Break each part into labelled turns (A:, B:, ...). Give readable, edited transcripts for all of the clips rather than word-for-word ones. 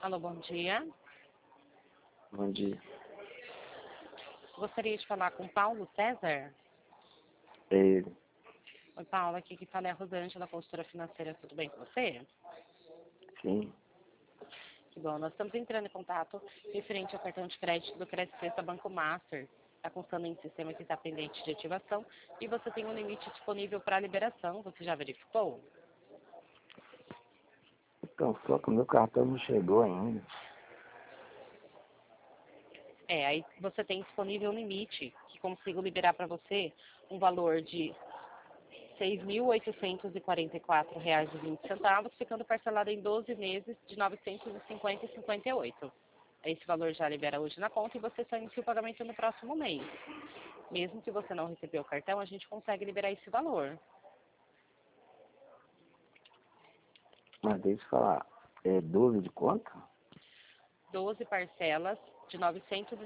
A: Alô, bom dia.
B: Bom dia.
A: Gostaria de falar com Paulo César?
B: É ele.
A: Oi, Paulo, aqui que fala é a Rosângela, consultora financeira. Tudo bem com você?
B: Sim.
A: Que bom. Nós estamos entrando em contato referente ao cartão de crédito do Crédito Sexta Banco Master. Está constando em sistema que está pendente de ativação e você tem um limite disponível para liberação. Você já verificou?
B: Então, só que o meu cartão não chegou ainda.
A: Aí você tem disponível um limite que consigo liberar para você um valor de R$ 6.844,20, ficando parcelado em 12 meses de R$ 950,58. Esse valor já libera hoje na conta e você só inicia o pagamento no próximo mês. Mesmo que você não recebeu o cartão, a gente consegue liberar esse valor.
B: Mas deixa eu falar. É 12 de quanto?
A: 12 parcelas de R$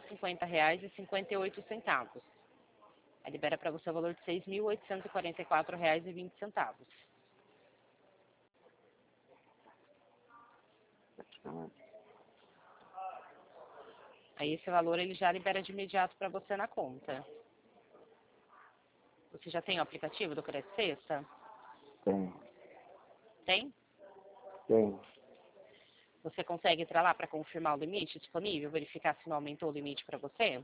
A: 950,58. Aí libera para você o valor de R$ 6.844,20. Aí esse valor ele já libera de imediato para você na conta. Você já tem o aplicativo do Crédito Sexta?
B: Tem.
A: Tem?
B: Tem.
A: Você consegue entrar lá para confirmar o limite disponível, verificar se não aumentou o limite para você?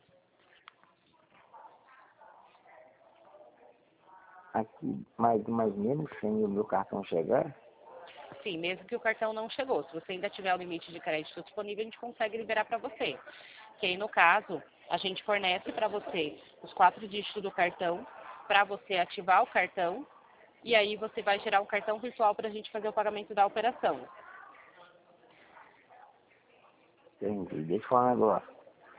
B: Aqui, mas mesmo sem o meu cartão chegar,
A: Sim, mesmo que o cartão não chegou. Se você ainda tiver o limite de crédito disponível, a gente consegue liberar para você. Que aí, no caso, a gente fornece para você os 4 dígitos do cartão, para você ativar o cartão, e aí você vai gerar um cartão virtual para a gente fazer o pagamento da operação.
B: entendi. Deixa eu falar um negócio.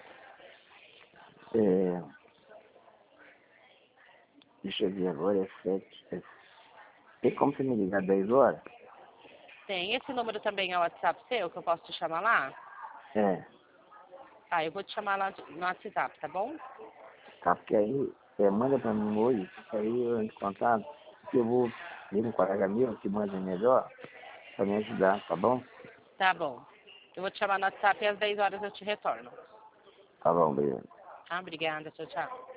B: É, deixa eu ver agora, é 7. Tem como você me ligar 10 horas?
A: Tem esse número também é o WhatsApp seu, que eu posso te chamar lá?
B: É.
A: Tá, eu vou te chamar lá no WhatsApp, tá bom?
B: Tá, porque aí, manda pra mim hoje, aí eu entro em contato, que eu vou ver um colega meu que manda melhor pra me ajudar, tá bom?
A: Tá bom. Eu vou te chamar no WhatsApp e às 10 horas eu te retorno.
B: Tá bom, beleza.
A: Tá? Obrigada. Tchau, tchau.